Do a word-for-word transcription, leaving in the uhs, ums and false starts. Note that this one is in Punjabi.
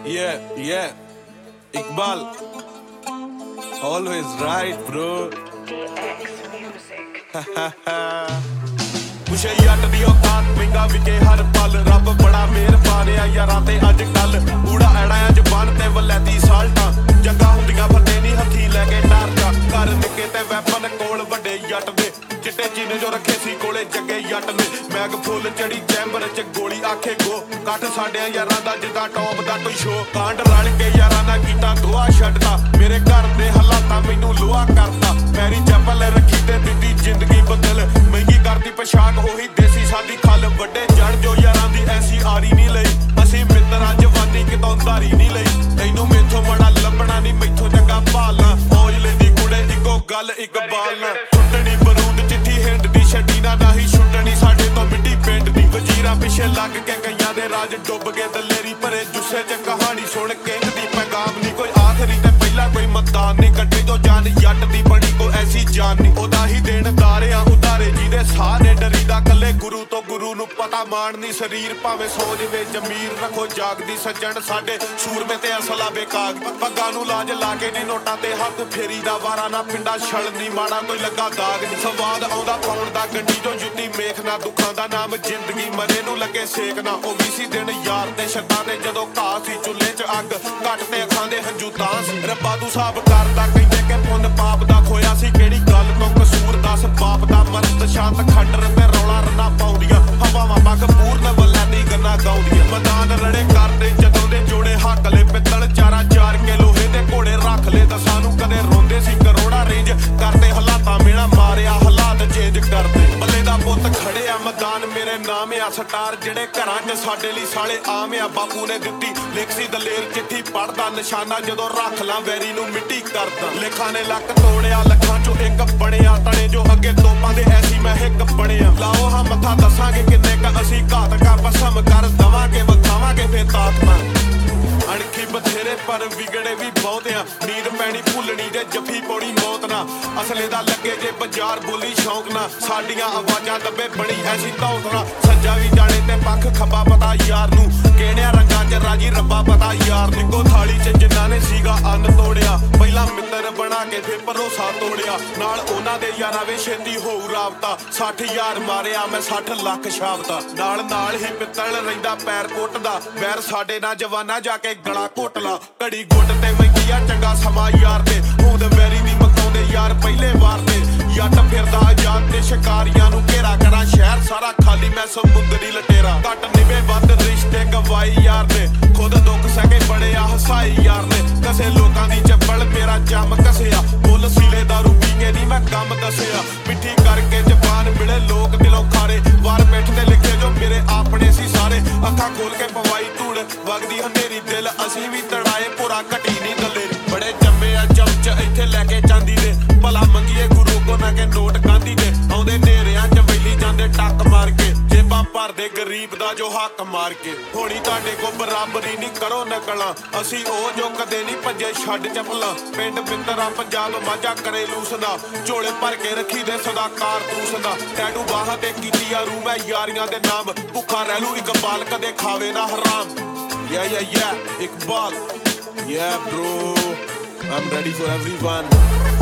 Yeah, yeah. Iqbal. Always right, bro. ਪੁਛੇ ਯੱਟ ਦੀ ਔਕਾਤ ਮਹਿੰਗਾ ਵਿਕੇ ਹਰ ਪਲ ਰੱਬ ਬੜਾ ਮਿਹਰਬਾਨ ਆ ਯਾਰਾਂ ਤੇ ਅੱਜ ਕੱਲ ਊੜਾ ਐੜਾ ਜ਼ਬਾਨ ਤੇ ਵਲੈਤੀ ਸਾਲਟਾਂ ਜੱਗਾ ਹੁੰਦੀਆਂ ਫੱਟੇ ਨਹੀਂ ਹੱਥੀ ਲੈ ਕੇ ਟਾਰਚਾ ਘਰ ਨਿੱਕੇ ਤੇ ਵੈਪਨ ਕੋਲ ਵੱਡੇ ਜੱਟ ਦੇ ਚਿੱਟੇ ਚੀਨੇ ਜੋ ਰੱਖੇ ਸੀ ਕੋਲੇ ਜੱਗੇ ਜੱਟ ਨੇ ਮੈਗ ਫੁੱਲ ਚੜੀ ਚੈਂਬਰ ਚ ਗੋਲੀ ਆਖੇ ਗੋ ਕੱਠ ਸਾਡਿਆਂ ਯਾਰਾਂ ਦਾ ਜਿੱਦਾਂ ਟੌਪ ਦਾ ਕੋਈ ਸ਼ੋ ਕਾਂਡ ਰਲ ਕੇ ਯਾਰਾਂ ਨਾਲ ਕੀਤਾ ਦੁਆ ਛੱਡਦਾ ਮੇਰੇ ਘਰ ਦੇ ਹਾਲਾਤਾਂ ਮੈਨੂੰ ਲੋਹਾ ਕਰਤਾ ਮੈਰੀ ਚੱਪਲ ਰੱਖੀ ਤੇ ਦਿੱਤੀ ਜ਼ਿੰਦਗੀ ਬਦਲ ਮਹਿੰਗੀ ਕਰਦੀ ਪਛਾਕ ਉਹੀ ਦੇਸੀ ਸਾਡੀ ਖਲ ਵੱਡੇ ਜੜ ਜੋ ਯਾਰਾਂ ਦੀ ਐਸੀ ਆਰੀ ਨਹੀਂ ਲਈ ਅਸੀਂ ਮਿੱਤਰਾਂ ਜਵਾਨੀ ਕਿਤੋਂ ਧਾਰੀ ਨਹੀਂ ਲਈ ਤੈਨੂੰ ਮੈਥੋਂ ਮਾੜਾ ਲੱਭਣਾ ਨਹੀਂ ਮੈਥੋਂ ਚੰਗਾ ਭਾਲਣਾ ਫੌਜ ਲੈਂਦੀ ਕੁੜੇ ਇੱਕੋ ਗੱਲ ਇਕਬਾਲ ਨਾ ਟੁੱਟਣੀ ਬਰੂਦ ਚਿੱਠੀ ਹਿੰਡ ਦੀ ਛੱਡੀ ਨਾ ਨਹੀਂ ਛੁੱਟਣੀ ਸਾਡੇ ਤੋਂ ਮਿੱਟੀ ਪਿੰਡ ਦੀ ਵਜ਼ੀਰਾਂ ਪਿੱਛੇ ਲੱਗ ਕੇ ਕਈਆਂ ਦੇ ਰਾਜ ਡੁੱਬ ਗਏ ਦਲੇਰੀ ਭਰੇ ਜੁੱਸੇ ਚ ਕਹਾਣੀ ਸੁਣ ਕੇ ਦੀ ਪੈਗਾਮ ਨਹੀਂ ਕੋਈ ਆਖਰੀ ਤੇ ਪਹਿਲਾਂ ਕੋਈ ਮਤਦਾਨ ਨਹੀਂ ਕੱਢੀ ਤੋਂ ਜਾਨ ਜੱਟ ਦੀ ਬਣੀ ਕੋ ਐਸੀ ਜਾਨ ਨਹੀਂ ਉਹਦਾ ਹੀ ਦੇਣਦਾਰ ਆ ਉਤਾਰੇ ਜਿਹਦੇ ਸਾਹ ਨੇ ਡਰੀਦਾ ਕੱਲੇ ਗੁਰੂ ਤੋਂ ਗੁਰੂ ਨੂੰ ਪਤਾ ਮਾਣਨੀ ਸਰੀਰ ਭਾਵੇਂ ਸੋ ਜਵੇ ਜ਼ਮੀਰ ਰੱਖੋ ਜਾਗਦੀ ਸੱਜਣ ਸਾਡੇ ਸੂਰਮੇ ਤੇ ਅਸਲਾ ਬੇਕਾਗ ਪੱਗਾਂ ਨੂੰ ਲਾਜ ਲਾ ਕੇ ਨੀ ਨੋਟਾਂ ਤੇ ਹੱਥ ਫੇਰੀ ਦਾ ਵਾਰਾ ਨਾ ਪਿੰਡਾ ਛਲ ਨੀ ਮਾੜਾ ਕੋਈ ਲੱਗਾ ਦਾਗ ਨੀ ਸਵਾਦ ਆਉਂਦਾ ਪਾਉਣ ਦਾ ਗੱਡੀ ਚੋਂ ਜੁੱਤੀ ਮੇਖ ਨਾ ਦੁੱਖਾਂ ਦਾ ਨਾਮ ਜ਼ਿੰਦਗੀ ਮਰੇ ਨੂੰ ਲੱਗੇ ਸੇਕ ਨਾ ਉਹ ਵੀ ਸੀ ਦਿਨ ਯਾਰ ਤੇ ਛੱਤਾਂ ਤੇ ਜਦੋਂ ਘਾਹ ਸੀ ਚੁੱਲ੍ਹੇ 'ਚ ਅੱਗ ਘੱਟ ਤੇ ਅੱਖਾਂ ਦੇ ਹੰਝੂ ਤਾਂ ਸੀ ਰੱਬਾ ਤੂੰ ਸਾਬ ਕਰਦਾ ਕਹਿੰਦੇ ਕਿ ਪੁੰਨ ਪਾਪ ਦਾ ਖੋਇਆ ਸੀ ਕਿਹੜੀ ਗੱਲ ਤੋਂ ਕਸੂਰ ਦੱਸ ਬਾਪ ਦਾ ਮਰਦ ਸ਼ਾਂਤ ਖੰਡਰ ਤੇ ਰੌਲਾ ਰੰਨਾ ਪਾਉਂਦੀਆਂ ਹਵਾਵਾਂ ਪੱਗ ਪੂਰਨ ਵਲੈਨੀ ਗੰਨਾ ਗਾਉਂਦੀਆਂ ਮੈਦਾਨ ਰੜੇ ਕਰਦੇ ਜਦੋਂ ਦੇ ਜੋੜੇ ਹੱਕ ਲੈ ਪਿੱਤਲ ਚਾਰਾ ਚਾਰ ਕੇ ਲੋਹੇ ਦੇ ਘੋੜੇ ਰੱਖ ਲੈ ਤਾਂ ਸਾਨੂੰ ਕਦੇ ਰੋਂਦੇ ਸੀ ਕਰੋੜਾ ਰੇਂਜ ਕਰਦੇ ਹਾਲਾਤਾਂ ਮੇਣਾ ਮਾਰਿਆ ਹਾਲਾਤ ਚੇਂਜ ਕਰਦੇ ਬੱਲੇ ਦਾ ਪੁੱਤ ਖੜਿਆ ਮੈਦਾਨ ਮੇਰੇ ਨਾਮ ਆ ਸਟਾਰ ਜਿਹੜੇ ਘਰਾਂ 'ਚ ਸਾਡੇ ਲਈ ਸਾਲੇ ਆਮ ਆ ਬਾਪੂ ਨੇ ਦਿੱਤੀ ਲਿਖ ਸੀ ਦਲੇਰ ਚਿੱਠੀ ਪੜਦਾ ਨਿਸ਼ਾਨਾ ਜਦੋਂ ਰੱਖ ਲਾਂ ਵੈਰੀ ਨੂੰ ਮਿੱਟੀ ਕਰਦਾ ਲੇਖਾਂ ਨੇ ਲੱਕ ਤੋੜਿਆ ਲੱਖਾਂ 'ਚੋਂ ਇੱਕ ਬਣਿਆ ਤਣੇ ਜੋ ਅੱਗੇ ਤੋਪਾਂ ਦੇ ਐਸੀ ਮੈਂ ਇੱਕ ਬਣਿਆ ਲਾਓ ਹਾਂ ਮੱਥਾ ਦੱਸਾਂਗੇ ਕਿੰਨੇ ਕ ਅਸੀਂ ਘਾਤਕਾ ਪਸਮ ਕਰ ਦਵਾਂਗੇ ਵਿਖਾਵਾਂਗੇ ਫੇਰ ਤਾਕਤਾਂ ਅਣਖੀ ਬਥੇਰੇ ਪਰ ਵਿਗੜੇ ਵੀ ਬਹੁਤ ਆ ਨੀਂਦ ਪੈਣੀ ਭੁੱਲਣੀ ਜੇ ਜੱਫੀ ਪੌੜੀ ਮੌਤ ਨਾ ਅਸਲੇ ਦਾ ਲੱਗੇ ਜੇ ਬਾਜ਼ਾਰ ਬੋਲੀ ਸ਼ੌਂਕ ਨਾ ਸਾਡੀਆਂ ਆਵਾਜ਼ਾਂ ਦੱਬੇ ਬਣੀ ਐਸੀ ਧੌਤ ਨਾ ਸੱਜਾ ਵੀ ਜਾਣੇ ਤੇ ਪੱਖ ਖੱਬਾ ਪਤਾ ਯਾਰ ਨੂੰ ਕਿਹੜਿਆਂ ਰੰਗਾਂ 'ਚ ਰਾਜੀ ਰੱਬਾ ਪਤਾ ਯਾਰ ਨਿੱਕੋ ਥਾਲੀ 'ਚ ਜਿਨ੍ਹਾਂ ਨੇ ਸੀਗਾ ਅੰਨ ਤੋੜਿਆ ਪਹਿਲਾਂ ਮਿੱਤਰ ਬਣਾ ਕੇ ਫੇਰ ਭਰੋਸਾ ਤੋੜਿਆ ਨਾਲ ਉਹਨਾਂ ਦੇ ਯਾਰਾਂ ਵੇ ਛੇਤੀ ਹੋਊ ਰਾਬਤਾ ਸੱਠ ਹਜ਼ਾਰ ਮਾਰਿਆ ਮੈਂ ਸੱਠ ਲੱਖ ਛਾਪਤਾ ਨਾਲ ਨਾਲ ਹੀ ਪਿੱਤਲ ਰਹਿੰਦਾ ਪੈਰ ਕੁੱਟਦਾ ਵੈਰ ਸਾਡੇ ਨਾਲ ਜਵਾਨਾ ਜਾ ਕੇ ਗਲਾ ਘੁੱਟ ਲਾ ਘੜੀ ਗੁੱਟ ਤੇ ਮਹਿੰਗੀਆ ਚੰਗਾ ਸਮਾਂ ਯਾਰ ਤੇ ਹੋਂਦ ਵੈਰੀ ਦੀ ਮਕਾਉਂਦੇ ਯਾਰ ਪਹਿਲੇ ਵਾਰ ਤੇ ਜੱਟ ਫਿਰਦਾ ਆਜ਼ਾਦ ਤੇ ਸ਼ਿਕਾਰੀਆਂ ਨੂੰ ਘੇਰਾ ਕਰਾਂ ਸ਼ਹਿਰ ਸਾਰਾ ਖਾਲੀ ਮੈਂ ਸਮੁੰਦਰੀ ਲਟੇਰਾ ਘੱਟ ਨਿਵੇ ਵੱਧ ਰਿਸ਼ਤੇ ਗਵਾਈ ਯਾਰ ਨੇ ਖੁਦ ਦੁੱਖ ਸਕੇ ਬੜੇ ਆ ਹਸਾਈ ਯਾਰ ਨੇ ਕਸੇ ਲੋਕਾਂ ਦੀ ਚੱਪਲ ਮੇਰਾ ਜੰਮ ਕਸਿਆ ਬੁੱਲ ਸੀਲੇ ਦਾਰੂ ਪੀ ਕੇ ਨਹੀਂ ਮੈਂ ਕੰਮ ਦੱਸਿਆ ਮਿੱਠੀ ਕਰਕੇ ਜ਼ਬਾਨ ਮਿਲੇ ਲੋਕ ਦਿਲੋਂ ਖਾਰੇ ਵਾਰ ਪਿੱਠ ਤੇ ਲਿਖੇ ਜੋ ਮੇਰੇ ਆਪਣੇ ਸੀ ਸਾਰੇ ਅੱਖਾਂ ਖੋਲ ਕੇ ਪਵਾਈ ਧੂੜ ਵਗਦੀ ਹਨੇਰੀ ਦਿਲ ਅਸੀਂ ਵੀ ਤੜਾਏ ਪੂਰਾ ਘਟੀ ਨਹੀਂ ਦਲੇਰੀ ਬੜੇ ਜੰਮੇ ਆ ਚਮਚ ਇੱਥੇ ਲੈ ਕੇ ਚਾਂਦੀ ਦੇ ਭਲਾ ਮੰਗੀਏ ਗੁਰੂ ਕੋ ਨਾ ਕੇ ਨੋਟ ਗਾਂਧੀ ਦੇ ਆਉਂਦੇ ਨੇਰਿਆਂ 'ਚ ਵੈਲੀ ਜਾਂਦੇ ਟੱਕ ਮਾਰ ਕੇ ਜੇਬਾਂ ਭਰਦੇ ਗਰੀਬ ਦਾ ਜੋ ਹੱਕ ਮਾਰ ਕੇ ਹੋਣੀ ਤੁਹਾਡੇ ਕੋ ਬਰਾਬਰੀ ਨਹੀਂ ਕਰੋ ਨਕਲਾਂ ਅਸੀਂ ਉਹ ਜੋ ਕਦੇ ਨਹੀਂ ਭੱਜੇ ਛੱਡ ਚੱਪਲਾਂ ਪਿੰਡ ਪਿੰਤਰਾ ਪੰਜਾਬ ਮਾਝਾ ਕਰੇ ਲੂਸਦਾ ਝੋਲੇ ਭਰ ਕੇ ਰੱਖੀ ਦੇ ਸਦਾ ਕਾਰਤੂਸ ਦਾ ਟੈਟੂ ਬਾਹਾਂ ਤੇ ਕੀਤੀ ਆ ਰੂ ਮੈਂ ਯਾਰੀਆਂ ਦੇ ਨਾਮ ਭੁੱਖਾ ਰਹਿ ਲੂ ਇਕਬਾਲ ਕਦੇ ਖਾਵੇ ਨਾ ਹਰਾਮ ਯਾ ਯਾ ਯਾ Iqbal Yeah bro I'm ready for everyone